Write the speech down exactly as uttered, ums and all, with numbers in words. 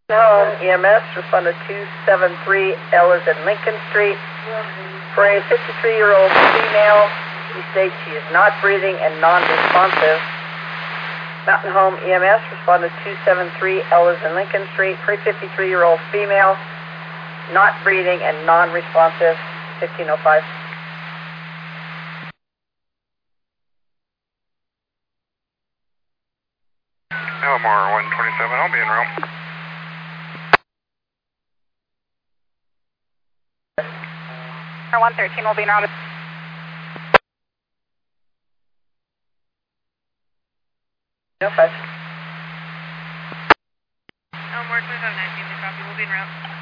Home E M S responded two seven three, L is in Lincoln Street. For a fifty-three-year-old female, she states she is not breathing and non-responsive. Mountain Home E M S responded two seven three, L is in Lincoln Street. For a fifty-three-year-old female, not breathing and non-responsive, fifteen oh five. Elmore one twenty-seven, I'll be en route. one thirteen will be en route. oh five. Elmore twenty-five nineteen, copy, we'll be en route.